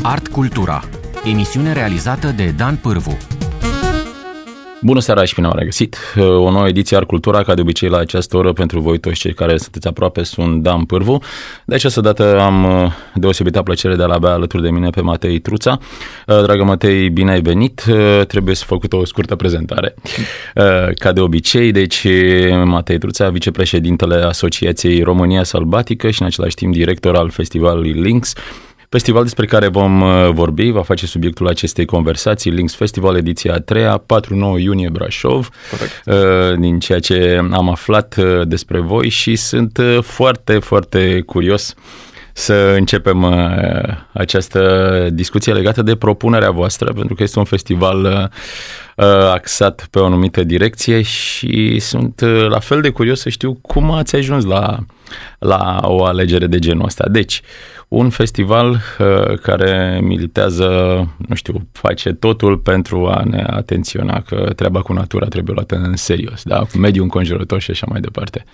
Art Cultura, emisiune realizată de Dan Pârvu. Bună seara și bine v-am regăsit! O nouă ediție Art Cultura, ca de obicei la această oră, pentru voi toți cei care sunteți aproape, sunt Dan Pârvu. De această dată am deosebită plăcere de a-l avea alături de mine pe Matei Truța. Dragă Matei, bine ai venit! Trebuie să făcut o scurtă prezentare. Ca de obicei, deci Matei Truța, vicepreședintele Asociației România Sălbatică și în același timp director al festivalului Lynx. Festival despre care vom vorbi, va face subiectul acestei conversații, Lynx Festival, ediția a 3-a, 4-9 iunie, Brașov. Corect. Din ceea ce am aflat despre voi și sunt foarte, foarte curios să începem această discuție legată de propunerea voastră, pentru că este un festival axat pe o anumită direcție și sunt la fel de curios să știu cum ați ajuns la o alegere de genul ăsta. Deci, un festival care militează, nu știu, face totul pentru a ne atenționa că treaba cu natura trebuie luată în serios, da? Cu mediul înconjurător și așa mai departe.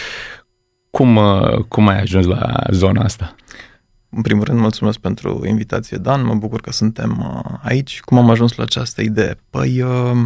Cum ai ajuns la zona asta? În primul rând, mulțumesc pentru invitație, Dan. Mă bucur că suntem aici. Cum am ajuns la această idee? Păi,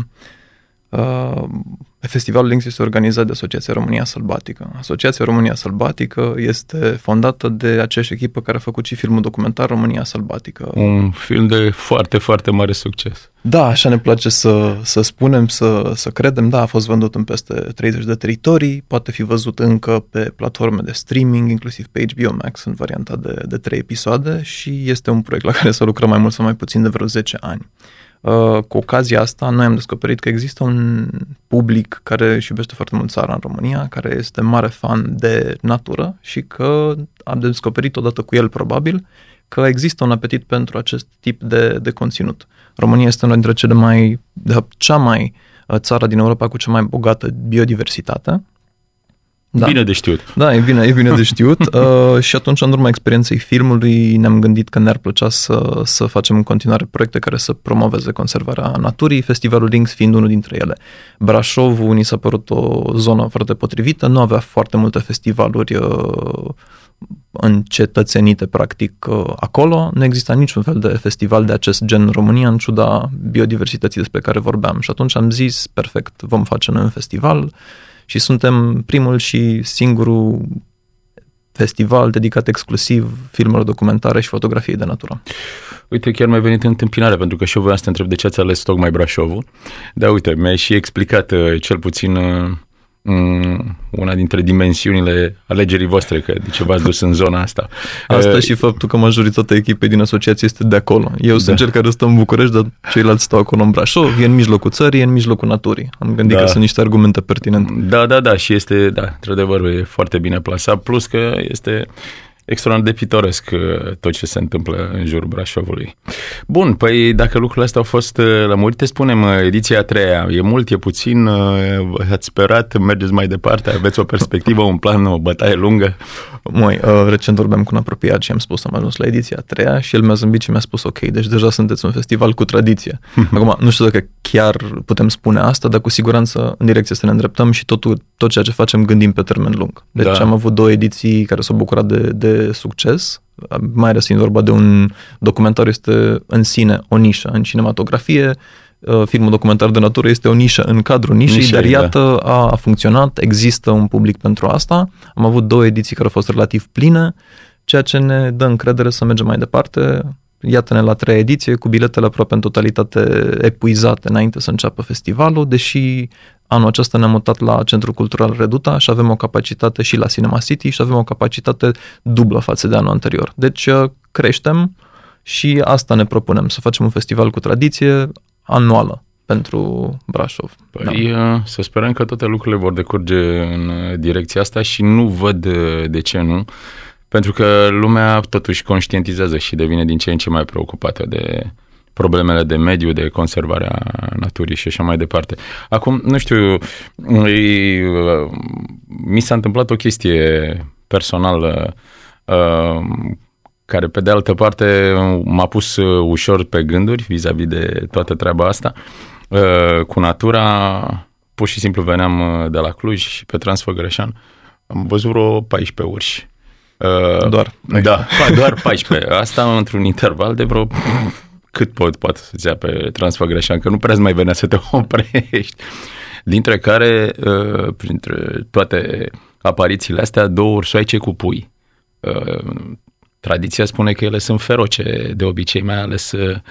Festivalul Lynx este organizat de Asociația România Sălbatică. Asociația România Sălbatică este fondată de aceeași echipă care a făcut și filmul documentar România Sălbatică. Un film de foarte, foarte mare succes. Da, așa ne place să spunem, să credem. Da, a fost vândut în peste 30 de teritorii, poate fi văzut încă pe platforme de streaming, inclusiv pe HBO Max, în varianta de 3 episoade și este un proiect la care să lucrăm mai mult sau mai puțin de vreo 10 ani. Cu ocazia asta, noi am descoperit că există un public care își iubește foarte mult țara în România, care este mare fan de natură și că am descoperit odată cu el, probabil, că există un apetit pentru acest tip de conținut. România este una dintre cea mai țară din Europa cu cea mai bogată biodiversitate. Da. Bine de știut. Da, e bine de știut. Și atunci, în urma experienței filmului, ne-am gândit că ne-ar plăcea să facem în continuare proiecte care să promoveze conservarea naturii, Festivalul Lynx fiind unul dintre ele. Brașovul ni s-a părut o zonă foarte potrivită, nu avea foarte multe festivaluri încetățenite, practic, acolo. Nu exista niciun fel de festival de acest gen în România, în ciuda biodiversității despre care vorbeam. Și atunci am zis, perfect, vom face noi un festival. Și suntem primul și singurul festival dedicat exclusiv filmelor documentare și fotografiei de natură. Uite, chiar mi-ai venit în întâmpinare, pentru că și eu voiam să te întreb de ce ați ales tocmai Brașovul. Dar uite, mi-ai și explicat cel puțin una dintre dimensiunile alegerii voastre, că de ce v-ați dus în zona asta. Asta și faptul că majoritatea echipei din asociație este de acolo. Eu sunt cel care stă în București, dar ceilalți stau acolo în Brașov, e în mijlocul țării, e în mijlocul naturii. Am gândit că sunt niște argumente pertinente. Da, și este, într-adevăr, e foarte bine plasat, plus că este extraordinar de pitoresc tot ce se întâmplă în jurul Brașovului. Bun, păi dacă lucrurile astea au fost lămurite, spunem, ediția a 3-a, e mult, e puțin, ați sperat, mergeți mai departe, aveți o perspectivă, un plan, o bătaie lungă? Recent vorbeam cu un apropiat și am spus, am ajuns la ediția a 3-a și el mi-a zâmbit și mi-a spus, ok, deci deja sunteți un festival cu tradiție. Acum, nu știu dacă chiar putem spune asta, dar cu siguranță în direcție să ne îndreptăm și tot ceea ce facem gândim pe termen lung. Deci am avut 2 ediții care s-au bucurat de succes, mai ales fiind vorba de un documentar, este în sine o nișă în cinematografie, filmul documentar de natură este o nișă în cadrul nișei, dar iată, a funcționat, există un public pentru asta. Am avut 2 ediții care au fost relativ pline, ceea ce ne dă încredere să mergem mai departe. Iată-ne la 3 ediție, cu biletele aproape în totalitate epuizate înainte să înceapă festivalul, deși anul acesta ne-am mutat la Centrul Cultural Reduta și avem o capacitate și la Cinema City și avem o capacitate dublă față de anul anterior. Deci creștem și asta ne propunem, să facem un festival cu tradiție anuală pentru Brașov. Păi să sperăm că toate lucrurile vor decurge în direcția asta și nu văd de ce nu. Pentru că lumea totuși conștientizează și devine din ce în ce mai preocupată de problemele de mediu, de conservarea naturii și așa mai departe. Acum, nu știu, mi s-a întâmplat o chestie personală care, pe de altă parte, m-a pus ușor pe gânduri vis-a-vis de toată treaba asta. Cu natura, pur și simplu veneam de la Cluj și pe Transfăgărășan am văzut vreo 14 urși. Doar 14. Da, doar 14. Asta într-un interval de vreo... Cât poate să-ți ia pe Transfăgreșan, că nu prea mai venea să te oprești. Dintre care, printre toate aparițiile astea, 2 ursoaice cu pui. Tradiția spune că ele sunt feroce, de obicei, mai ales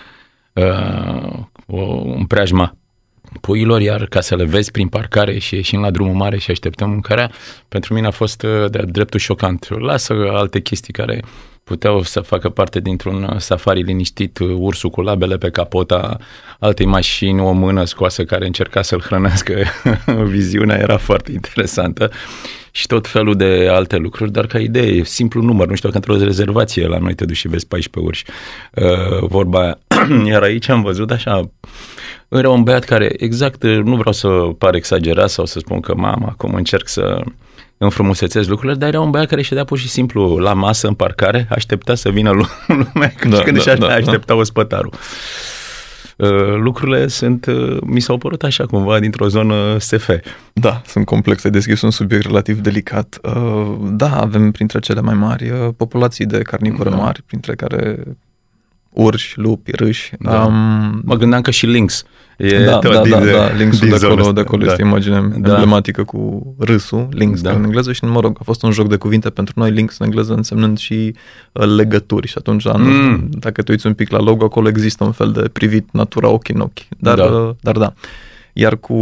în preajma puiilor, iar ca să le vezi prin parcare și ieșim la drumul mare și așteptăm mâncarea, pentru mine a fost de-a dreptul șocant. Lasă alte chestii care puteau să facă parte dintr-un safari liniștit, ursul cu labele pe capota altei mașini, o mână scoasă care încerca să-l hrănească. Viziunea era foarte interesantă și tot felul de alte lucruri, dar ca idee, simplu număr, nu știu dacă într-o rezervație la noi te duci și vezi 14 urși, vorba aia. Iar aici am văzut așa, era un băiat care, exact, nu vreau să par exagerat sau să spun că mama, acum încerc să înfrumusețez lucrurile, dar era un băiat care ședea pur și simplu la masă în parcare, aștepta să vină lumea când își aștepta ospătarul. Lucrurile mi s-au părut așa cumva dintr-o zonă SF. Da, sunt complexe, deschis un subiect relativ delicat. Da, avem printre cele mai mari populații de carnivore mari, printre care urși, lupi, râși. Da. Mă gândeam că și lynx. Da, lynxul de acolo este imagine emblematică cu râsul, lynx în engleză și, mă rog, a fost un joc de cuvinte pentru noi, lynx în engleză însemnând și legături și atunci, dacă te uiți un pic la logo, acolo există un fel de privit natura ochi în ochi. Dar da. Iar cu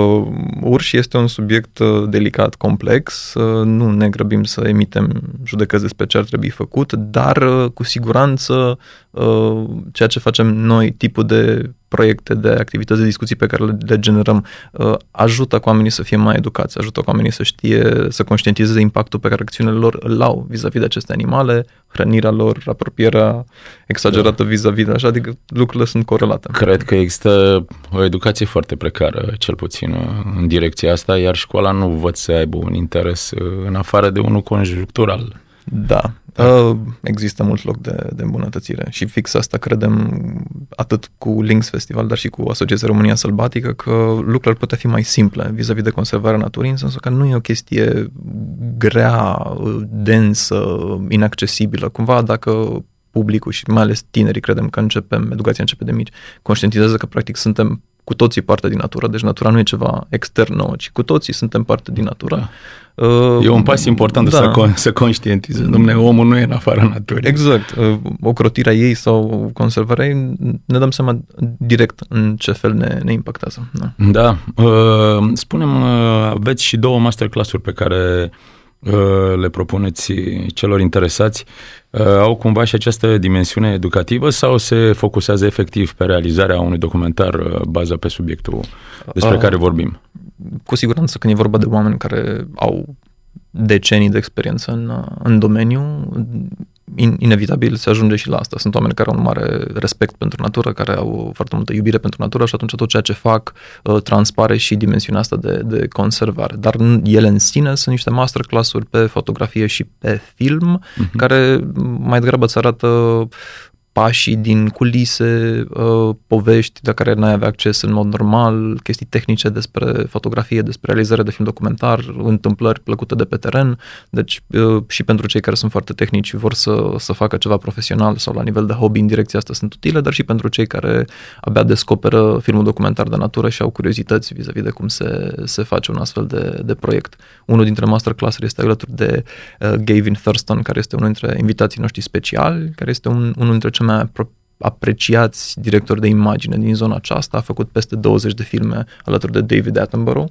urși este un subiect delicat, complex, nu ne grăbim să emitem judecăți despre ce ar trebui făcut, dar cu siguranță ceea ce facem noi, tipul de proiecte, de activități, de discuții pe care le generăm, ajută cu oamenii să fie mai educați, ajută cu oamenii să știe, să conștientizeze impactul pe care acțiunile lor îl au vis-a-vis de aceste animale, hrănirea lor, apropierea exagerată vis-a-vis de așa, adică lucrurile sunt corelate. Cred că există o educație foarte precară, cel puțin în direcția asta, iar școala nu văd să aibă un interes în afară de unul conjunctural. Da. Există mult loc de îmbunătățire și fix asta credem atât cu Lynx Festival, dar și cu Asociația România Sălbatică, că lucrurile ar putea fi mai simple vis-a-vis de conservarea naturii, în sensul că nu e o chestie grea, densă, inaccesibilă. Cumva dacă publicul și mai ales tinerii, credem că educația începe de mici, conștientizează că practic suntem cu toții parte din natură, deci natura nu e ceva extern nouă, ci cu toții suntem parte din natură. Da. E un pas important să conștientizezi. Dom'le, omul nu e în afara naturii. Exact. Ocrotirea ei sau conservarea ei, ne dăm seama direct în ce fel ne impactează. Da. Spune-mi, aveți și 2 masterclass-uri pe care le propuneți celor interesați. Au cumva și această dimensiune educativă sau se focusează efectiv pe realizarea unui documentar bazat pe subiectul despre care vorbim? Cu siguranță când e vorba de oameni care au decenii de experiență în domeniu, inevitabil se ajunge și la asta. Sunt oameni care au un mare respect pentru natură, care au foarte multă iubire pentru natură și atunci tot ceea ce fac transpare și dimensiunea asta de conservare. Dar ele în sine sunt niște masterclass-uri pe fotografie și pe film, care mai degrabă îți arată pașii din culise, povești de care n-ai avea acces în mod normal, chestii tehnice despre fotografie, despre realizare de film documentar, întâmplări plăcute de pe teren. Deci și pentru cei care sunt foarte tehnici și vor să facă ceva profesional sau la nivel de hobby în direcția asta sunt utile, dar și pentru cei care abia descoperă filmul documentar de natură și au curiozități vis-a-vis de cum se face un astfel de proiect. Unul dintre masterclass-uri este alături de Gavin Thurston, care este unul dintre invitații noștri speciali, care este unul dintre cei mai apreciați directori de imagine din zona aceasta, a făcut peste 20 de filme alături de David Attenborough,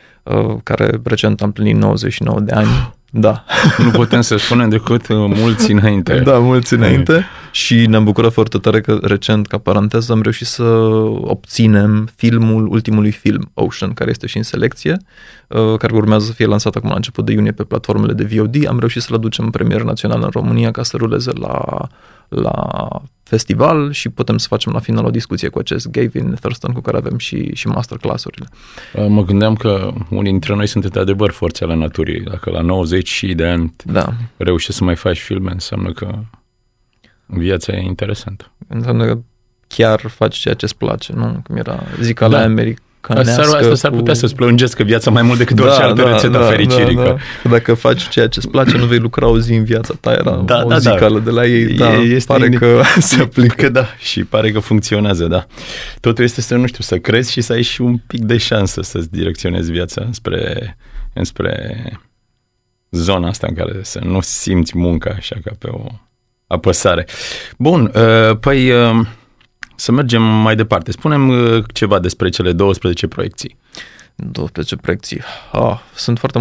care recent a împlinit 99 de ani. Da. Nu putem să spunem decât mulți înainte. Da, mulți înainte. Și ne-am bucurat foarte tare că recent, ca paranteză, am reușit să obținem filmul ultimului film, Ocean, care este și în selecție, care urmează să fie lansat acum la început de iunie pe platformele de VOD. Am reușit să-l aducem în premieră națională în România ca să ruleze la festival și putem să facem la final o discuție cu acest Gavin Thurston cu care avem și masterclass-urile. Mă gândeam că unii dintre noi sunt într-adevăr forțe ale naturii. Dacă la 90 de ani reușești să mai faci filme, înseamnă că viața e interesantă. Înseamnă că chiar faci ceea ce îți place, nu? Cum era zica la Asta s-ar putea să-ți plângească viața mai mult decât orice altă rețetă fericirii. Da. Dacă faci ceea ce îți place, nu vei lucra o zi în viața ta. Era o zicală de la ei. Pare că se aplică. Da, și pare că funcționează, da. Totul este să crezi și să ai și un pic de șansă să-ți direcționezi viața înspre zona asta în care să nu simți munca așa ca pe o apăsare. Bun, păi să mergem mai departe. Spune-mi ceva despre cele 12 proiecții. 12 proiecții. Sunt foarte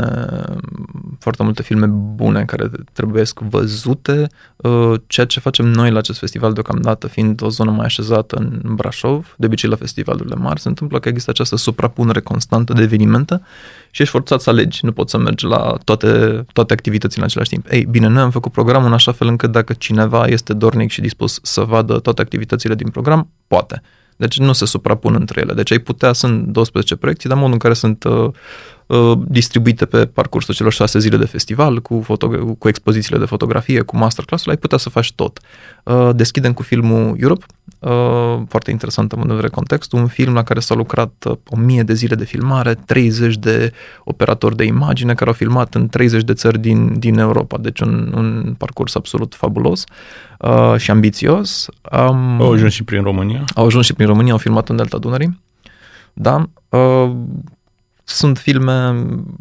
multe filme bune care trebuie văzute. Ceea ce facem noi la acest festival deocamdată, fiind o zonă mai așezată în Brașov, de obicei la festivalurile mari, se întâmplă că există această suprapunere constantă de evenimente și ești forțat să alegi. Nu poți să mergi la toate activitățile în același timp. Ei, bine, noi am făcut programul în așa fel încât dacă cineva este dornic și dispus să vadă toate activitățile din program, poate. Deci nu se suprapun între ele. Deci ai putea, sunt 12 proiecții, dar modul în care sunt distribuite pe parcursul celor 6 zile de festival, cu expozițiile de fotografie, cu masterclass-ul, ai putea să faci tot. Deschidem cu filmul Europe, foarte interesant în vedere contextul, un film la care s-a lucrat 1000 de zile de filmare, 30 de operatori de imagine care au filmat în 30 de țări din Europa. Deci un parcurs absolut fabulos și ambițios. Au ajuns și prin România? Au ajuns și prin România, au filmat în Delta Dunării. Da. Sunt filme,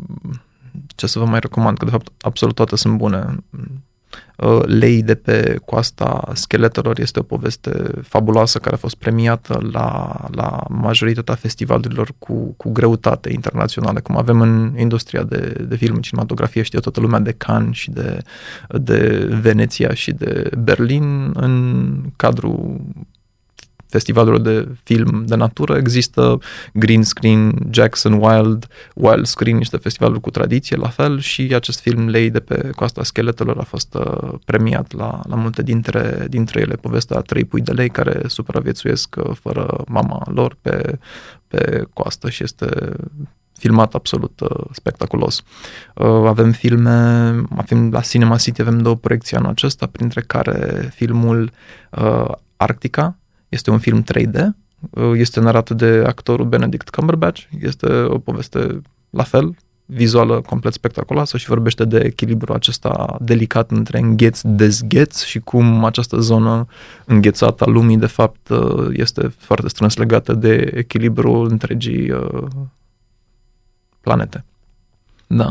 ce să vă mai recomand, că de fapt absolut toate sunt bune. Lei de pe coasta Scheletelor este o poveste fabuloasă care a fost premiată la majoritatea festivalurilor cu greutate internaționale, cum avem în industria de film, cinematografie, știe toată lumea de Cannes și de Veneția și de Berlin. În cadrul festivalurilor de film de natură există Green Screen, Jackson Wild Screen, niște festivaluri cu tradiție la fel, și acest film Lei de pe coasta Scheletelor a fost premiat la multe dintre ele. Povestea a 3 pui de lei care supraviețuiesc fără mama lor pe coastă și este filmat absolut spectaculos. Avem la Cinema City avem 2 proiecții anul acesta, printre care filmul Arctica. Este un film 3D, este narat de actorul Benedict Cumberbatch, este o poveste la fel, vizuală complet spectaculoasă și vorbește de echilibru acesta delicat între îngheț-dezgheț și cum această zonă înghețată a lumii de fapt este foarte strâns legată de echilibrul întregii planete. Da.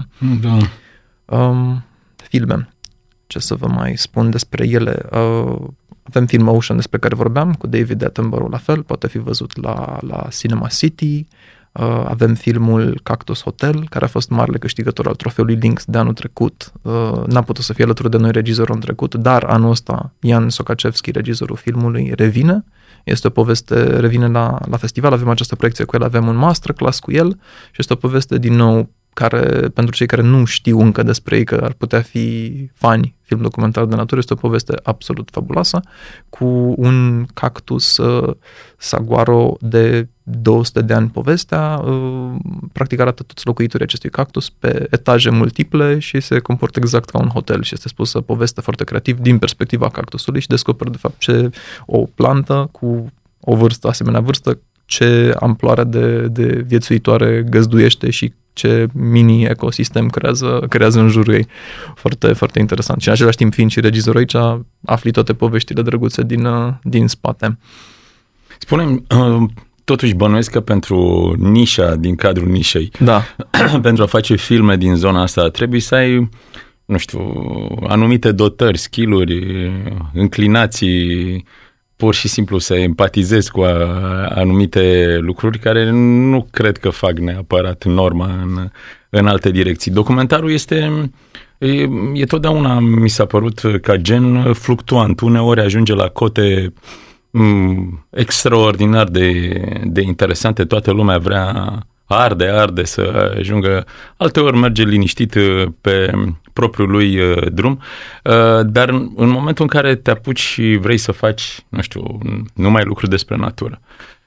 Filme. Ce să vă mai spun despre ele? Avem film Ocean, despre care vorbeam, cu David Attenborough, la fel, poate fi văzut la Cinema City. Avem filmul Cactus Hotel, care a fost marele câștigător al trofeului Lynx de anul trecut. N-a putut să fie alături de noi regizorul anul trecut, dar anul ăsta Jan Sokacevski, regizorul filmului, revine. Este o poveste, revine la festival, avem această proiecție cu el, avem un masterclass cu el și este o poveste din nou care, pentru cei care nu știu încă despre ei, că ar putea fi fani film documentar de natură, este o poveste absolut fabuloasă, cu un cactus saguaro de 200 de ani povestea, practic arată toți locuitorii acestui cactus pe etaje multiple și se comportă exact ca un hotel și este spusă poveste foarte creativ din perspectiva cactusului și descoperi de fapt ce o plantă cu o vârstă, asemenea vârstă, ce amploare de viețuitoare găzduiește și ce mini-ecosistem creează în jurul ei. Foarte, foarte interesant. Și în același timp, fiind și regizor aici, afli toate poveștile drăguțe din spate. Spune-mi, totuși bănuiesc că pentru nișa, din cadrul nișei, da. Pentru a face filme din zona asta, trebuie să ai, nu știu, anumite dotări, skill-uri, înclinații, pur și simplu să empatizezi cu anumite lucruri care nu cred că fac neapărat norma în alte direcții. Documentarul e totdeauna, mi s-a părut, ca gen fluctuant. Uneori ajunge la cote extraordinar de interesante, toată lumea vrea arde să ajungă, alteori merge liniștit pe propriul lui drum, dar în momentul în care te apuci și vrei să faci, nu știu, numai lucruri despre natură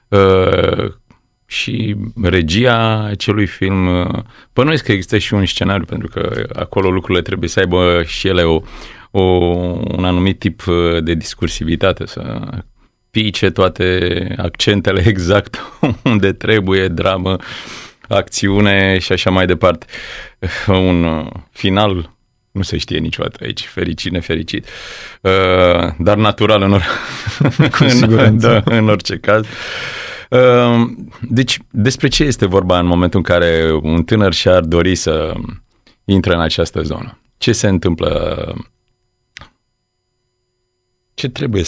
și regia acelui film, bănuiesc că există și un scenariu, pentru că acolo lucrurile trebuie să aibă și ele un anumit tip de discursivitate, să pice toate accentele exact unde trebuie, dramă, acțiune și așa mai departe. Un final nu se știe niciodată aici, fericit, nefericit, dar natural în orice caz. Deci, despre ce este vorba în momentul în care un tânăr și-ar dori să intre în această zonă? Ce se întâmplă? Ce trebuie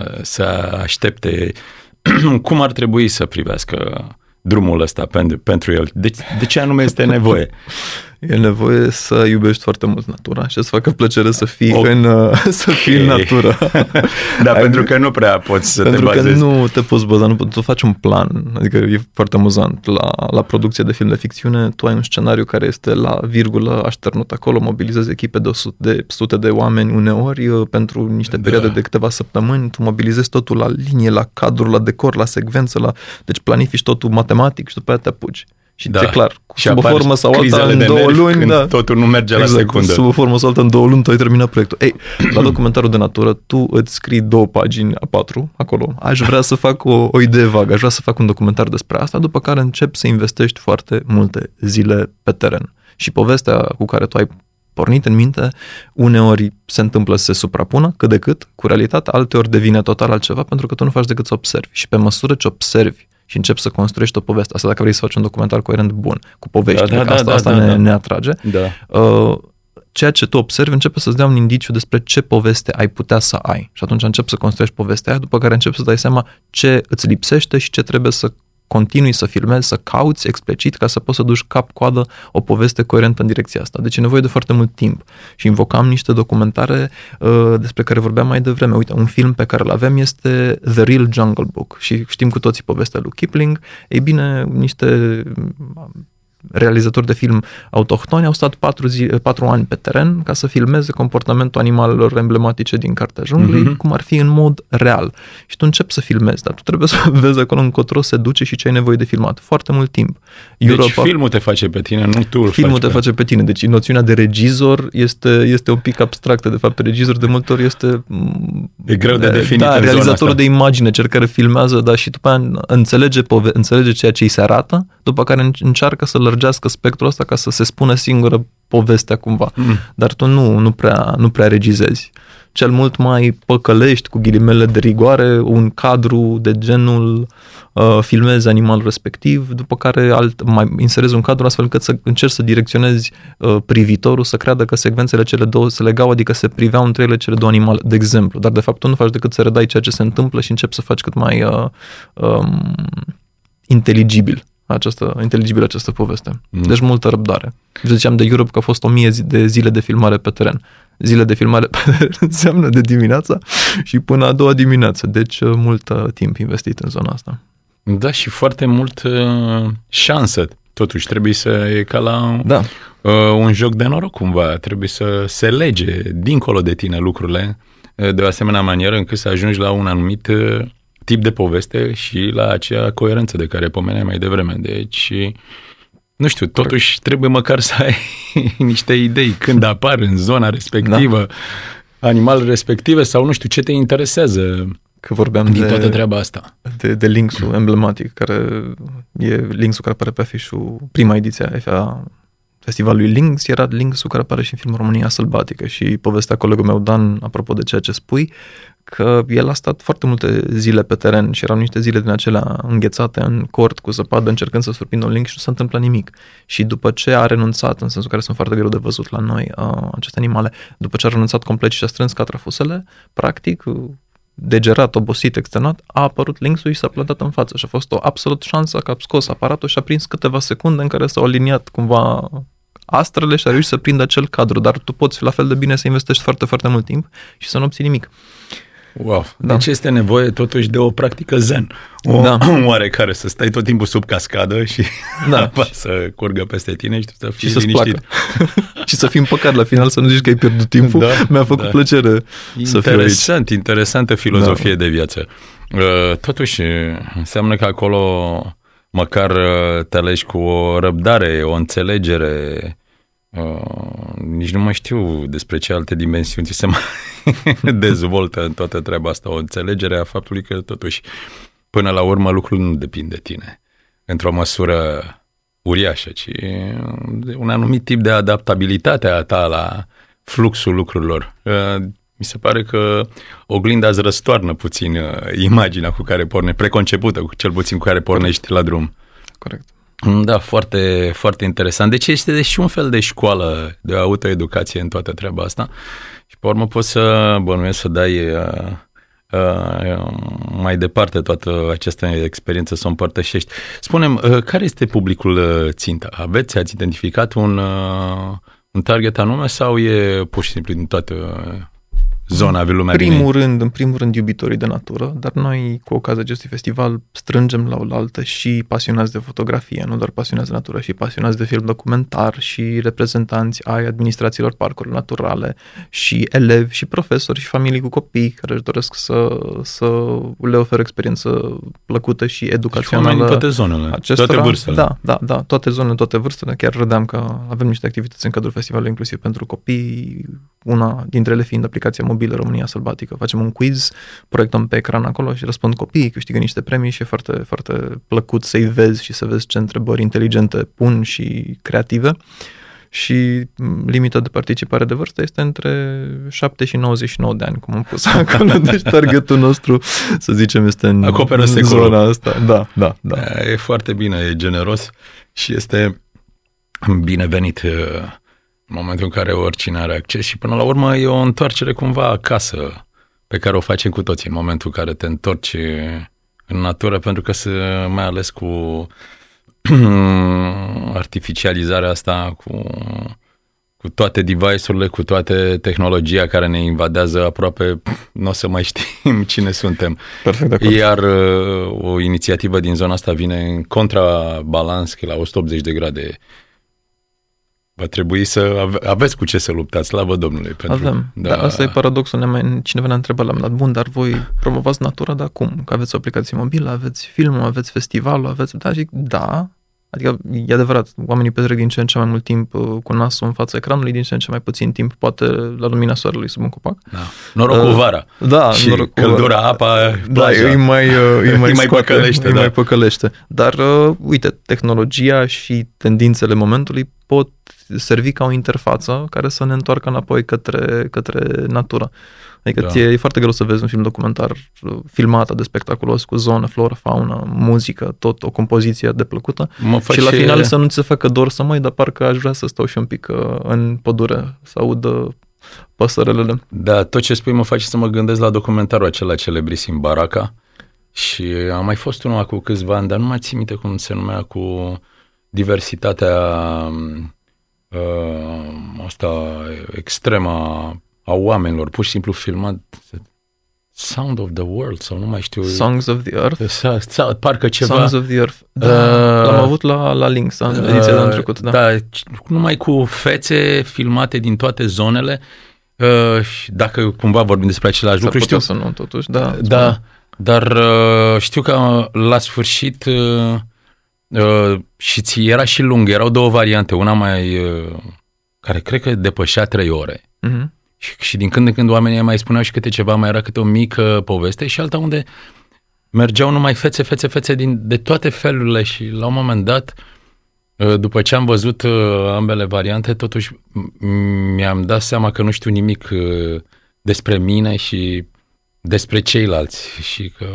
să aștepte? Cum ar trebui să privească drumul ăsta pentru el? De ce anume este nevoie? E nevoie să iubești foarte mult natura și să-ți facă plăcere să fii în natură. Da, pentru că nu prea poți să te bazezi. Pentru că nu te poți baza, nu poți să faci un plan. Adică e foarte amuzant. La producție de film de ficțiune, tu ai un scenariu care este la virgulă așternut acolo, mobilizezi echipe de sute de oameni uneori pentru niște perioade de câteva săptămâni, tu mobilizezi totul la linie, la cadru, la decor, la secvență, deci planifici totul matematic și după aia te apuci. Și e clar, sub o formă sau alta în 2 luni, totul nu merge la secundă. Sub o formă sau alta în 2 luni tu ai terminat proiectul. Ei, la documentarul de natură tu îți scrii 2 pagini A4 acolo. Aș vrea să fac o idee vagă, aș vrea să fac un documentar despre asta, după care începi să investești foarte multe zile pe teren. Și povestea cu care tu ai pornit în minte, uneori se întâmplă să se suprapună cât de cât cu realitatea, alteori devine total altceva pentru că tu nu faci decât să observi. Și pe măsură ce observi și începi să construiești o poveste. Asta dacă vrei să faci un documentar coerent bun, cu povești, asta ne atrage. Da. Ceea ce tu observi începe să-ți dea un indiciu despre ce poveste ai putea să ai. Și atunci începi să construiești povestea aia, după care începi să dai seama ce îți lipsește și ce trebuie să continui să filmezi, să cauți explicit ca să poți să duci cap-coadă o poveste coerentă în direcția asta. Deci e nevoie de foarte mult timp. Și invocam niște documentare despre care vorbeam mai devreme. Uite, un film pe care îl avem este The Real Jungle Book și știm cu toții povestea lui Kipling. Ei bine, niște realizatori de film autohtoni au stat 4 ani pe teren ca să filmeze comportamentul animalelor emblematice din Cartea Junglei, cum ar fi în mod real. Și tu începi să filmezi, dar tu trebuie să vezi acolo încotro se duce și ce ai nevoie de filmat. Foarte mult timp. Deci filmul te face pe tine, nu tu îl filmul te face pe tine. Deci noțiunea de regizor este un pic abstractă. De fapt, regizor de multe ori este greu de definit în realizatorul de imagine, cel care filmează, dar și după aia înțelege ceea ce îi se arată, după care încearcă să lărgească spectrul ăsta ca să se spună singură povestea cumva. Dar tu nu prea regizezi. Cel mult mai păcălești cu ghilimele de rigoare un cadru de genul filmezi animalul respectiv, după care mai inserezi un cadru astfel încât să încerci să direcționezi privitorul să creadă că secvențele cele două se legau, adică se priveau între ele cele două animale, de exemplu. Dar de fapt tu nu faci decât să redai ceea ce se întâmplă și începi să faci cât mai inteligibil această poveste. Deci multă răbdare. Ziceam de Europe că a fost 1000 de zile de filmare pe teren. Zile de filmare pe teren înseamnă de dimineața și până a doua dimineață. Deci mult timp investit în zona asta. Da, și foarte mult șansă. Totuși trebuie să e ca la un joc de noroc cumva. Trebuie să se lege dincolo de tine lucrurile de o asemenea manieră încât să ajungi la un anumit tip de poveste și la acea coerență de care pomeneai mai devreme. Deci, nu știu, totuși trebuie măcar să ai niște idei când apar în zona respectivă, animalele respective sau nu știu ce te interesează. Că vorbeam din toată treaba asta. De Lynx-ul emblematic, care e Lynx-ul care apare pe afișul prima ediție a festivalului Lynx, era Lynx-ul care apare și în filmul România Sălbatică și povestea colegul meu Dan, apropo de ceea ce spui, că el a stat foarte multe zile pe teren și erau niște zile din acelea înghețate în cort cu zăpadă încercând să surprindă un lynx și nu s-a întâmplat nimic. Și după ce a renunțat, în sensul care sunt foarte greu de văzut la noi aceste animale, după ce a renunțat complet și a strâns catrafusele, practic, degerat, obosit, extenuat, a apărut lynxul și s-a plantat în față și a fost o absolut șansă că a scos aparatul și a prins câteva secunde în care s-au aliniat cumva astrele și a reușit să prindă acel cadru, dar tu poți la fel de bine să investești foarte, foarte mult timp și să nu obții nimic. Wow. Da. Deci este nevoie totuși de o practică zen. Oarecare, să stai tot timpul sub cascadă și apa să curgă peste tine și tu să fii liniștit. Și să fii împăcat la final, să nu zici că ai pierdut timpul. Mi-a făcut plăcere să fiu aici. Interesantă filozofie de viață. Totuși, înseamnă că acolo măcar te alegi cu o răbdare, o înțelegere Nici nu mai știu despre ce alte dimensiuni se mai dezvoltă în toată treaba asta. O înțelegere a faptului că totuși până la urmă lucrul nu depinde de tine într-o măsură uriașă, ci un anumit tip de adaptabilitate a ta la fluxul lucrurilor. Mi se pare că oglinda îți răstoarnă puțin imaginea cu care preconcepută, cel puțin cu care pornești la drum. Corect. Da, foarte, foarte interesant. Deci este și un fel de școală de autoeducație în toată treaba asta și pe urmă poți să bănuiesc să dai mai departe toată această experiență, să o împărtășești. Spune-mi, care este publicul țintă? Ați identificat un target anume sau e pur și simplu din toată zona lumea? În primul rând iubitorii de natură, dar noi cu ocazia acestui festival strângem la oaltă și pasionați de fotografie, nu doar pasionați de natură, și pasionați de film documentar și reprezentanți ai administrațiilor parcurilor naturale și elevi și profesori și familii cu copii care își doresc să le oferă experiență plăcută și educațională. Și toate zonele, toate vârstele. Da, toate zonele, toate vârstele. Chiar râdeam că avem niște activități în cadrul festivalului inclusiv pentru copii, una dintre ele fiind aplicația mobilă România Sălbatică. Facem un quiz, proiectăm pe ecran acolo și răspund copiii, câștigă niște premii și e foarte, foarte plăcut să-i vezi și să vezi ce întrebări inteligente pun și creative. Și limita de participare de vârstă este între 7 și 99 de ani, cum am pus acolo. Deci targetul nostru, să zicem, este în zona asta. Da. E foarte bine, e generos și este binevenit în momentul în care oricine are acces și până la urmă e o întoarcere cumva acasă pe care o facem cu toții în momentul în care te întorci în natură, pentru că mai ales cu artificializarea asta, cu toate device-urile, cu toate tehnologia care ne invadează aproape, nu o să mai știm cine suntem. Perfect, de acord. Iar o inițiativă din zona asta vine în contrabalans, că la 180 de grade va trebui să aveți cu ce să luptați, slavă Domnului. Avem, dar asta e paradoxul. Cineva ne-a întrebat la un dat, bun, dar voi promovați natura, dar cum? Că aveți o aplicație mobilă, aveți filmul, aveți festivalul, aveți... Da, zic, da, adică e adevărat, oamenii petrec din ce în ce mai mult timp cu nasul în fața ecranului, din ce în ce mai puțin timp, poate la lumina soarelui sub un copac. Da. Noroc cu vara. Da, și căldura, apa, plaja. Da, îi mai păcălește. Dar, uite, tehnologia și tendințele momentului pot servi ca o interfață care să ne întoarcă înapoi către natură. Adică e foarte greu să vezi un film documentar filmat de spectaculos, cu zonă, floră, faună, muzică, tot o compoziție de plăcută și la final să nu ți se facă dor să dar parcă aș vrea să stau și un pic în pădure, să aud păsărelele. Da, tot ce spui mă face să mă gândesc la documentarul acela Celebrisim Baraka și a mai fost unul cu câțiva ani, dar nu mai țin minte cum se numea, cu diversitatea asta extremă a oamenilor, pur și simplu filmat Sound of the World sau nu mai știu. Songs of the Earth? Parcă ceva. Songs of the Earth. Da, l-am avut la Links, ediția de anul trecut. Da, numai cu fețe filmate din toate zonele și dacă cumva vorbim despre același lucru. Știu să nu, totuși, da. Da, dar știu că la sfârșit și ți era și lung, erau două variante, una mai care cred că depășea 3 ore. Uh-huh. Și din când în când oamenii mai spuneau și câte ceva, mai era câte o mică poveste și alta unde mergeau numai fețe de toate felurile și la un moment dat, după ce am văzut ambele variante, totuși mi-am dat seama că nu știu nimic despre mine și despre ceilalți și că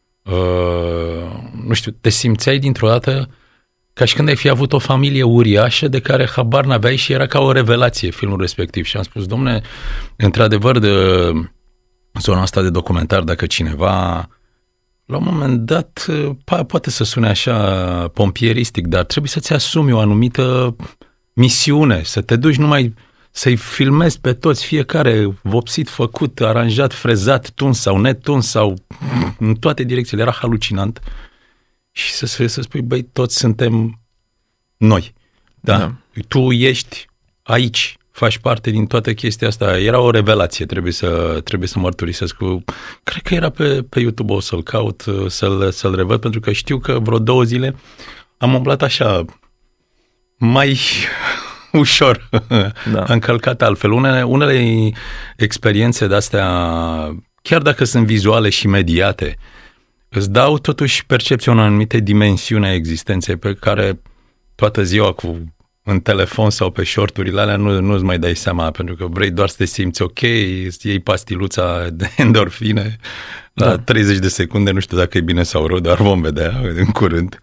nu știu, te simțeai dintr-o dată ca și când ai fi avut o familie uriașă de care habar n-aveai și era ca o revelație filmul respectiv. Și am spus, domne, într-adevăr, de zona asta de documentar, dacă cineva, la un moment dat, poate să sune așa pompieristic, dar trebuie să-ți asumi o anumită misiune, să te duci numai să-i filmezi pe toți, fiecare vopsit, făcut, aranjat, frezat, tuns sau netuns sau în toate direcțiile. Era halucinant. Și să spui, băi, toți suntem noi. Da? Tu ești aici, faci parte din toată chestia asta. Era o revelație, trebuie să mărturisesc. Cred că era pe YouTube, o să-l caut, să-l revăd, pentru că știu că vreo 2 zile am umblat așa, mai ușor. Da. Am călcat altfel. Unele experiențe de-astea, chiar dacă sunt vizuale și mediate, îți dau totuși percepția unei anumite dimensiuni a existenței pe care toată ziua în telefon sau pe shorturile alea nu-ți mai dai seama, pentru că vrei doar să te simți ok, îți iei pastiluța de endorfine la 30 de secunde, nu știu dacă e bine sau rău, dar vom vedea în curând.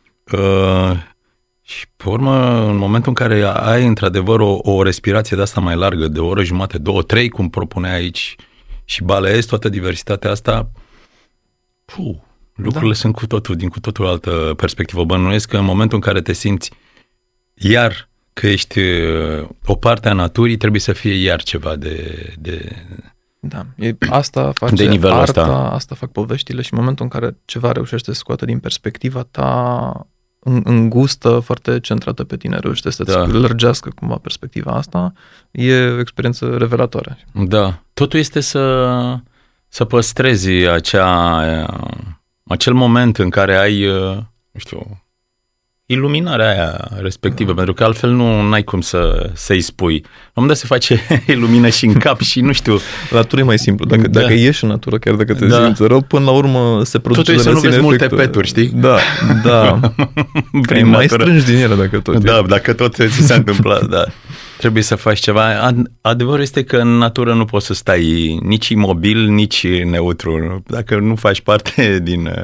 Și pe urmă, în momentul în care ai într-adevăr o respirație de asta mai largă, de o oră jumate, 2-3, cum propunea aici, și baleezi toată diversitatea asta, lucrurile sunt din cu totul altă perspectivă. Bănuiesc că în momentul în care te simți iar că ești o parte a naturii, trebuie să fie iar ceva de Da, asta face de nivelul arta, asta fac poveștile și în momentul în care ceva reușește să scoată din perspectiva ta îngustă, foarte centrată pe tine, reușește să-ți lărgească cumva perspectiva asta, e o experiență revelatoare. Da, totul este să păstrezi acel moment în care ai, nu știu, iluminarea aia respectivă, pentru că altfel nu ai cum să-i spui. La un moment dat se face lumină și în cap și nu știu. La natură e mai simplu. Dacă ieși în natură, chiar dacă te simți rău, până la urmă se produce totul e să nu vezi multe peturi, știi? Da. Prin mai strângi din ele dacă tot. Da, dacă tot ți s-a întâmplat, da. Trebuie să faci ceva. Adevărul este că în natură nu poți să stai nici imobil, nici neutru. Dacă nu faci parte din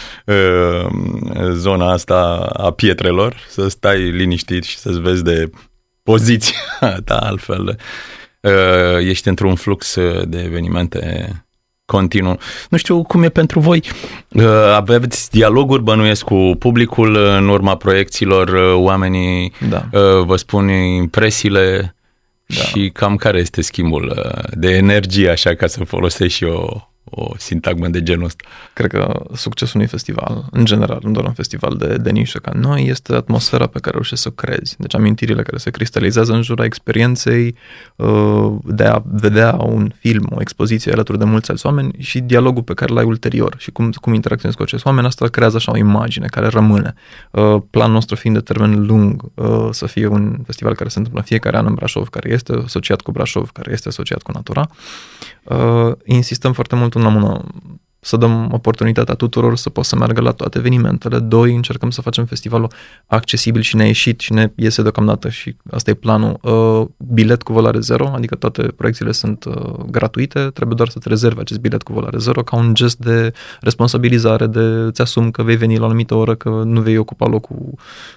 zona asta a pietrelor, să stai liniștit și să-ți vezi de poziția ta, altfel ești într-un flux de evenimente continuu. Nu știu cum e pentru voi. Aveți dialoguri, bănuiesc, cu publicul în urma proiecțiilor, oamenii vă spun impresiile și cam care este schimbul de energie, așa, ca să folosești și o sintagmă de genul ăsta. Cred că succesul unui festival, în general, nu doar un festival de nișă ca noi, este atmosfera pe care reușești să o crezi. Deci amintirile care se cristalizează în jurul experienței de a vedea un film, o expoziție alături de mulți alți oameni și dialogul pe care l-ai ulterior și cum interacționezi cu acești oameni, asta creează așa o imagine care rămâne. Planul nostru fiind de termen lung, să fie un festival care se întâmplă în fiecare an în Brașov, care este asociat cu Brașov, care este asociat cu natura. Insistăm foarte mult una mână să dăm oportunitatea tuturor să poată să meargă la toate evenimentele. 2, încercăm să facem festivalul accesibil și ne-a ieșit și ne iese deocamdată și asta e planul. Bilet cu valoare zero, adică toate proiecțiile sunt gratuite, trebuie doar să-ți rezervi acest bilet cu valoare zero ca un gest de responsabilizare, de îți asumi că vei veni la o anumită oră, că nu vei ocupa locul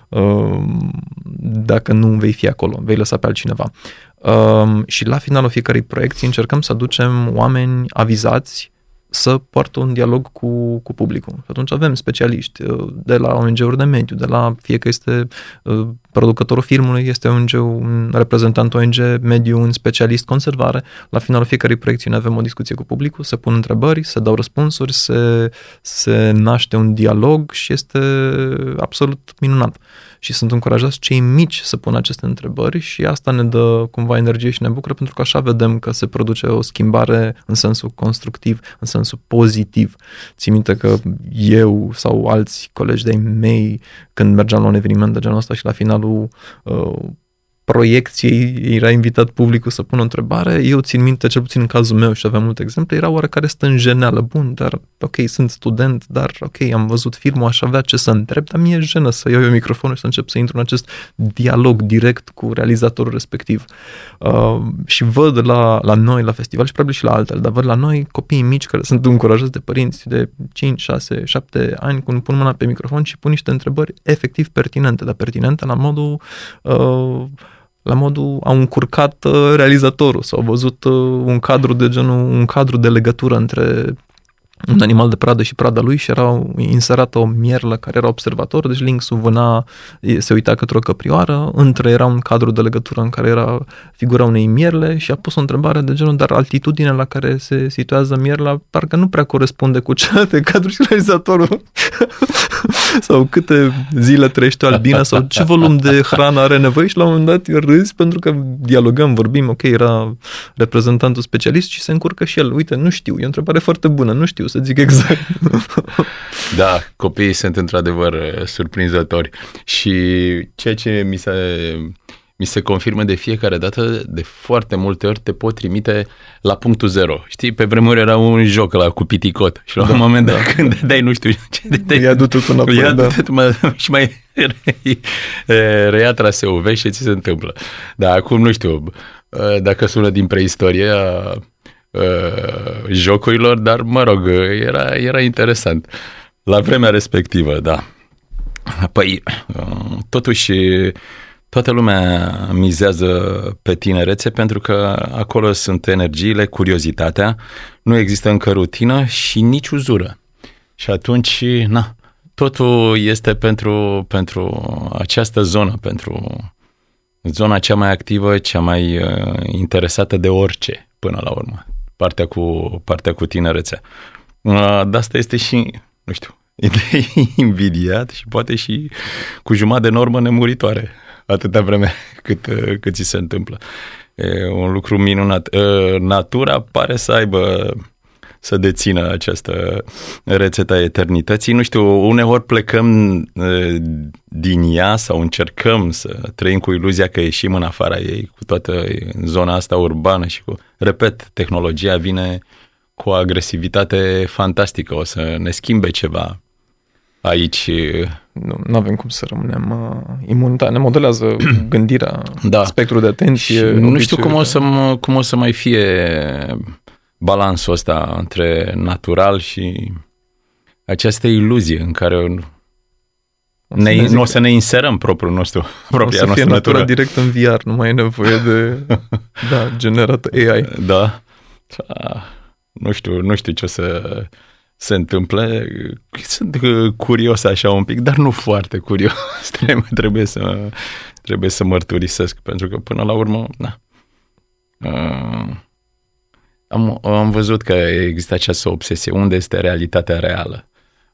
dacă nu vei fi acolo, vei lăsa pe altcineva. Și la finalul fiecărei proiecții încercăm să aducem oameni avizați să poartă un dialog cu publicul. Și atunci avem specialiști de la ONG-uri de mediu, de la fie că este producătorul filmului, este un reprezentant ONG mediu, un specialist conservare. La finalul fiecărei proiecții avem o discuție cu publicul, se pun întrebări, se dau răspunsuri, se naște un dialog și este absolut minunat. Și sunt încurajați cei mici să pună aceste întrebări și asta ne dă cumva energie și ne bucură pentru că așa vedem că se produce o schimbare în sensul constructiv, în sensul pozitiv. Țin minte că eu sau alți colegi de-ai mei, când mergeam la un eveniment de genul ăsta și la finalul proiecției era invitat publicul să pună o întrebare, eu țin minte, cel puțin în cazul meu și aveam multe exemple, era oarecare stânjeneală. Bun, dar ok, sunt student, dar ok, am văzut filmul, aș avea ce să întreb, dar mie e jenă să iau eu microfonul și să încep să intru în acest dialog direct cu realizatorul respectiv. Și văd la noi, la festival și probabil și la altele, dar văd la noi copiii mici care sunt încurajați de părinți de 5, 6, 7 ani când pun mâna pe microfon și pun niște întrebări efectiv pertinente, dar pertinente la modul au încurcat realizatorul sau au văzut un cadru de genul, un cadru de legătură între un animal de pradă și prada lui și era inserată o mierlă care era observator, deci lynxul se uita către o căprioară, între era un cadru de legătură în care era figura unei mierle și a pus o întrebare de genul, dar altitudinea la care se situează mierla parcă nu prea corespunde cu celelalte cadru și realizatorul sau câte zile trăiește o albină sau ce volum de hrană are nevoie și la un moment dat eu râzi pentru că dialogăm, vorbim, ok, era reprezentantul specialist și se încurcă și el, uite, nu știu, e o întrebare foarte bună, nu știu să zic exact. Da, copiii sunt într-adevăr surprinzători și ceea ce mi se confirmă de fiecare dată, de foarte multe ori te pot trimite la punctul zero. Știi, pe vremuri era un joc ăla cu piticot și la un moment dat când dai nu știu ce... Ia du-te tu înapoi, și mai reia traseul, vezi ce ți se întâmplă. Dar acum nu știu dacă sună din preistorie jocurilor, dar mă rog, era interesant. La vremea respectivă, da. Păi, totuși, toată lumea mizează pe tinerețe pentru că acolo sunt energiile, curiozitatea, nu există încă rutină și nici uzură. Și atunci, totul este pentru această zonă, pentru zona cea mai activă, cea mai interesată de orice, până la urmă, partea cu tinerețea. Dar asta este și, nu știu, de invidiat și poate și cu jumătate de normă nemuritoare atâta vreme cât ți se întâmplă. E un lucru minunat. Natura pare să dețină această rețetă a eternității. Nu știu, uneori plecăm din ea sau încercăm să trăim cu iluzia că ieșim în afara ei, cu toată zona asta urbană și repet, tehnologia vine cu o agresivitate fantastică, o să ne schimbe ceva aici. Nu avem cum să rămânem imuni, ne modelează gândirea, spectrul de atenție. Nu știu cum o să mai fie balansul ăsta între natural și această iluzie în care nu o să ne inserăm propria noastră natură. Direct în VR, nu mai e nevoie de generat AI. Da. Nu știu ce o să se întâmple. Sunt curios așa un pic, dar nu foarte curios. Trebuie să mărturisesc, pentru că până la urmă, am văzut că există această obsesie. Unde este realitatea reală?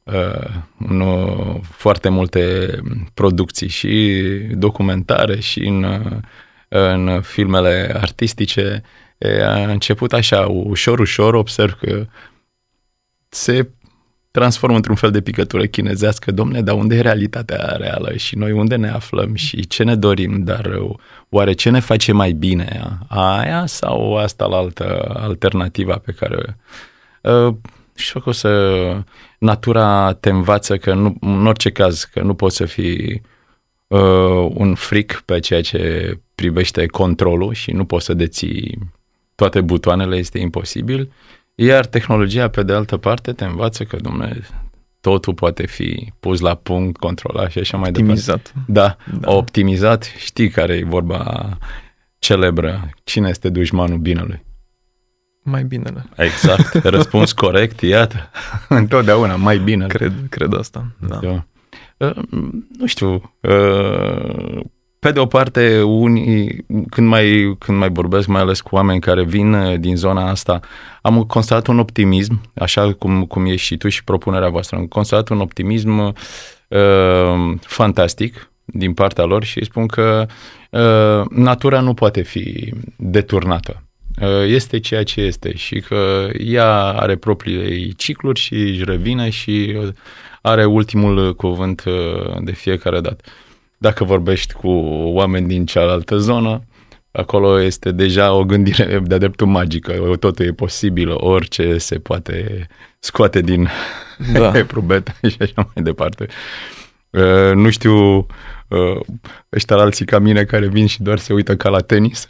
Foarte multe producții și documentare și în filmele artistice a început așa, ușor observ că se transformă într-un fel de picătură chinezească. Dom'le, dar unde e realitatea reală și noi unde ne aflăm și ce ne dorim, dar oare ce ne face mai bine? Aia sau asta la altă alternativa pe care... știu că natura te învață că în orice caz că nu poți să fii un freak pe ceea ce privește controlul și nu poți să deții toate butoanele, este imposibil. Iar tehnologia, pe de altă parte, te învață că, totul poate fi pus la punct, controlat și așa mai departe. Da, optimizat. Știi care e vorba celebră? Cine este dușmanul binelui? Mai binele. Exact. Răspuns corect, iată. Întotdeauna, mai binele. Cred asta, da. Nu știu... Pe de o parte, unii, când mai vorbesc, mai ales cu oameni care vin din zona asta, am constatat un optimism, așa cum e și tu și propunerea voastră, am constatat un optimism fantastic din partea lor și spun că natura nu poate fi deturnată. Este ceea ce este și că ea are propriile ei cicluri și își revine și are ultimul cuvânt de fiecare dată. Dacă vorbești cu oameni din cealaltă zonă, acolo este deja o gândire de-a dreptul magică. Totul e posibil, orice se poate scoate din probetă și așa mai departe. Nu știu, ăștia alții ca mine care vin și doar se uită ca la tenis.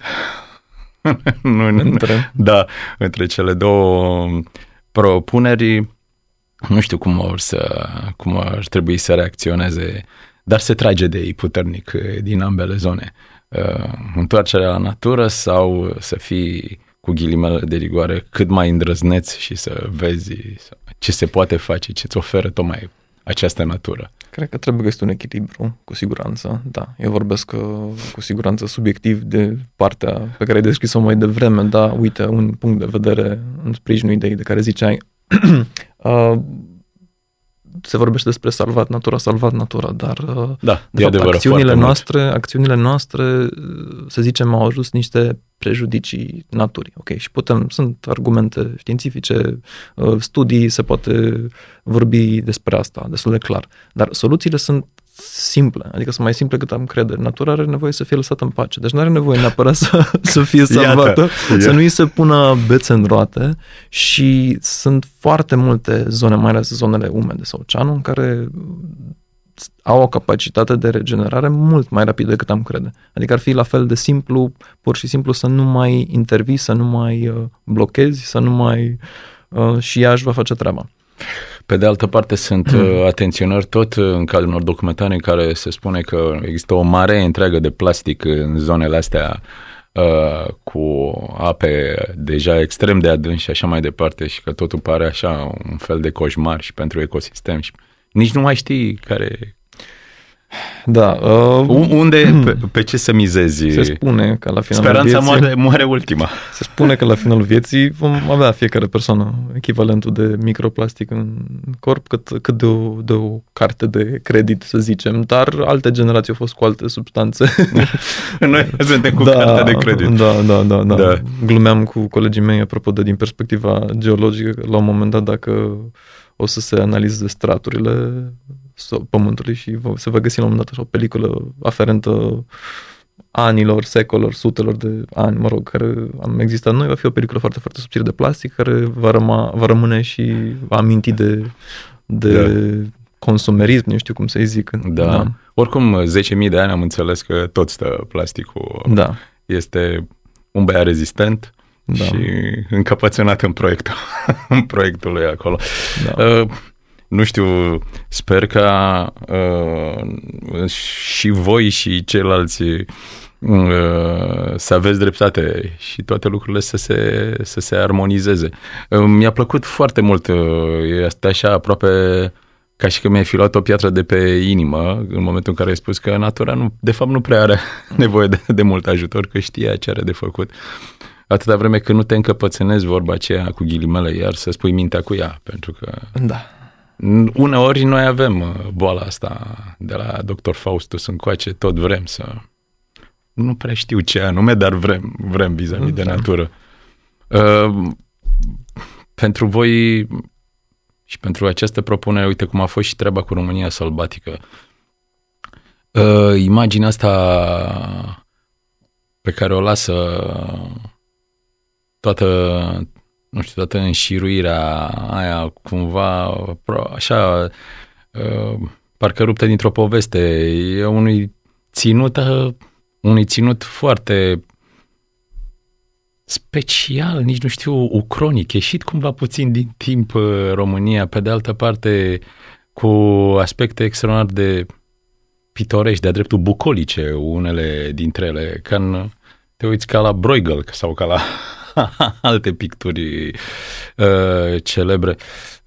Între cele două propuneri, nu știu cum ar trebui să reacționeze, dar se trage de ei puternic din ambele zone. Întoarcerea la natură sau să fii, cu ghilimele de rigoare, cât mai îndrăzneț și să vezi ce se poate face, ce îți oferă tocmai această natură. Cred că trebuie găsit un echilibru, cu siguranță, da. Eu vorbesc cu siguranță subiectiv de partea pe care ai descris-o mai devreme, da, uite, un punct de vedere în sprijinul ideii de care ziceai. Se vorbește despre salvat natura, dar de fapt, acțiunile noastre, să zicem, au ajuns niște prejudicii naturii. Okay? Și sunt argumente științifice, studii, se poate vorbi despre asta destul de clar. Dar soluțiile sunt simple, adică sunt mai simple cât am crede. Natura are nevoie să fie lăsată în pace, deci nu are nevoie neapărat să fie salvată, să nu îi se pună bețe în roate și sunt foarte multe zone, mai ales zonele umede sau oceanul, în care au o capacitate de regenerare mult mai rapidă decât am crede. Adică ar fi la fel de simplu, pur și simplu să nu mai intervii, să nu mai blochezi, să nu mai... și ea își va face treaba. Pe de altă parte sunt atenționări tot în cadrul unor documentare în care se spune că există o mare întreagă de plastic în zonele astea cu ape deja extrem de adânci și așa mai departe și că totul pare așa un fel de coșmar și pentru ecosistem și nici nu mai știi care... Da. Unde, pe ce să mizezi? Se spune că la finalul speranța vieții... moare ultima. Se spune că la finalul vieții vom avea fiecare persoană echivalentul de microplastic în corp, cât de o carte de credit, să zicem, dar alte generații au fost cu alte substanțe. Noi suntem cu cartea de credit. Da. Glumeam cu colegii mei, apropo de din perspectiva geologică, la un moment dat dacă o să se analizeze straturile Pământului și se va găsi la un moment dat așa o peliculă aferentă anilor, secolor, sutelor de ani, mă rog, care am existat noi, va fi o peliculă foarte, foarte subțire de plastic, care va rămâne și va aminti de consumerism, nu știu cum să-i zic. Da. Oricum, 10.000 de ani am înțeles că tot stă plasticul. Da. Este un băiat rezistent și încăpățânat în proiectul lui acolo. Da. Nu știu, sper ca și voi și ceilalți să aveți dreptate și toate lucrurile să se armonizeze. Mi-a plăcut foarte mult, este așa aproape ca și că mi-ai fi luat o piatră de pe inimă în momentul în care ai spus că natura de fapt nu prea are nevoie de mult ajutor, că știe ce are de făcut. Atâta vreme când nu te încăpățânezi, vorba aceea cu ghilimele, iar să spui mintea cu ea, pentru că... Da. Uneori noi avem boala asta de la Dr. Faustus încoace, tot vrem să... Nu prea știu ce anume, dar vrem vis-a-vis de natură. Pentru voi și pentru această propunere, uite cum a fost și treaba cu România Sălbatică. Imaginea asta pe care o lasă toată înșiruirea aia cumva așa parcă ruptă dintr-o poveste. E unui ținut foarte special, nici nu știu, ucronic, ieșit cumva puțin din timp România, pe de altă parte cu aspecte extraordinar de pitorești, de-a dreptul bucolice, unele dintre ele, când te uiți ca la Bruegel sau ca la alte picturi celebre.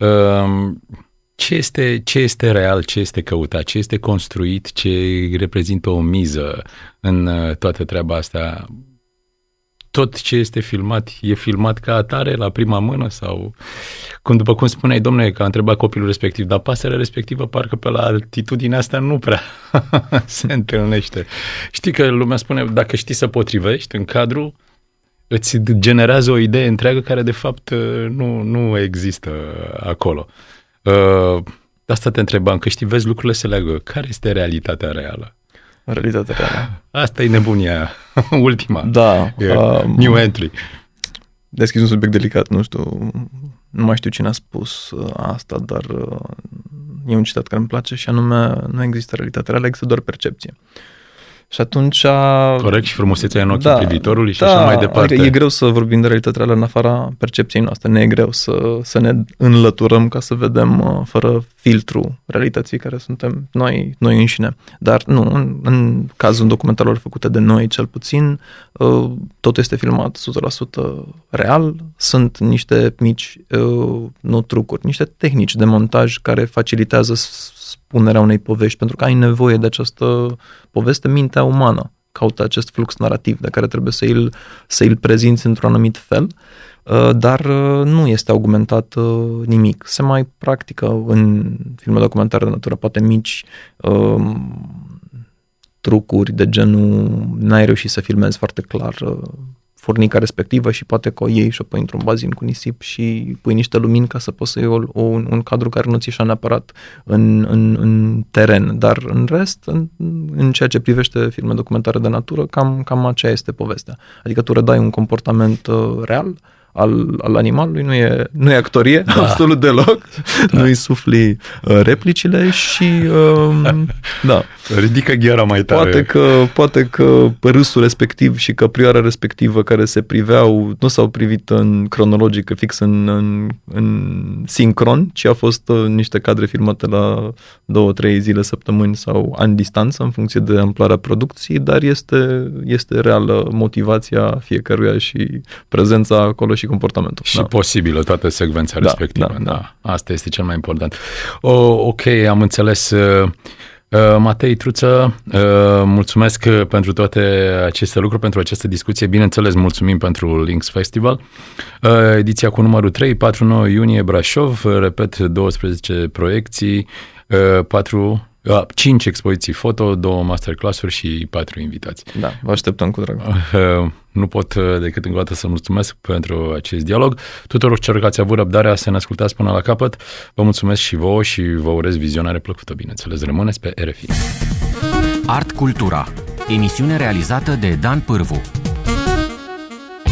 Ce este real, ce este căutat, ce este construit, ce reprezintă o miză în toată treaba asta? Tot ce este filmat, e filmat ca atare la prima mână sau, după cum spuneai, domnule, că a întrebat copilul respectiv, dar pasărea respectivă parcă pe la altitudinea asta nu prea se întâlnește. Știi că lumea spune, dacă știi să potrivești în cadru, îți generează o idee întreagă care de fapt nu există acolo. De asta te întrebam, că știi, vezi, lucrurile se leagă. Care este realitatea reală? Realitatea reală. Asta e nebunia, ultima. Da. New entry. Deschis un subiect delicat, nu știu, nu mai știu cine a spus asta, dar e un citat care îmi place și anume, nu există realitate reală, există doar percepție. Și atunci... Corect, și frumusețea în ochii privitorului și așa mai departe. Adică e greu să vorbim de realitate reală în afara percepției noastre. Ne e greu să ne înlăturăm ca să vedem fără filtru realității care suntem noi înșine. Dar nu, în cazul documentarelor făcute de noi cel puțin, totul este filmat 100% real. Sunt niște mici, nu trucuri, niște tehnici de montaj care facilitează spunerea unei povești, pentru că ai nevoie de această poveste, mintea umană caută acest flux narrativ de care trebuie să îl prezinți într-un anumit fel, dar nu este augmentat nimic. Se mai practică în filme documentare de natură, poate mici trucuri de genul n-ai reușit să filmezi foarte clar furnica respectivă și poate că o iei și o pui într-un bazin cu nisip și pui niște lumini ca să poți să iei un cadru care nu ți ieșea neapărat în teren. Dar în rest, în ceea ce privește filme documentare de natură, cam aceea este povestea. Adică tu redai un comportament real al animalului, nu e actorie, absolut deloc, nu-i sufli replicile și da. Ridică gheara mai tare. Poate că râsul respectiv și căprioara respectivă care se priveau nu s-au privit în cronologic, fix în sincron, ci a fost niște cadre filmate la 2-3 zile, săptămâni sau ani distanță în funcție de amploarea producției, dar este reală motivația fiecăruia și prezența acolo și comportamentul. Și posibilă toată secvența respectivă. Da. Asta este cel mai important. Ok, am înțeles. Matei Truță, mulțumesc pentru toate aceste lucruri, pentru această discuție. Bineînțeles, mulțumim pentru Links Festival. Ediția cu numărul 3, 4-9 iunie, Brașov, repet, 12 proiecții, 5 expoziții foto, 2 masterclass-uri și 4 invitați. Da, vă așteptăm cu drag. Nu pot decât încă o dată să mulțumesc pentru acest dialog. Tuturor celor care ați avut răbdarea să ne ascultați până la capăt, vă mulțumesc și vouă și vă urez vizionare plăcută, bineînțeles. Rămâneți pe RFI. Art Cultura, emisiune realizată de Dan Pârvu.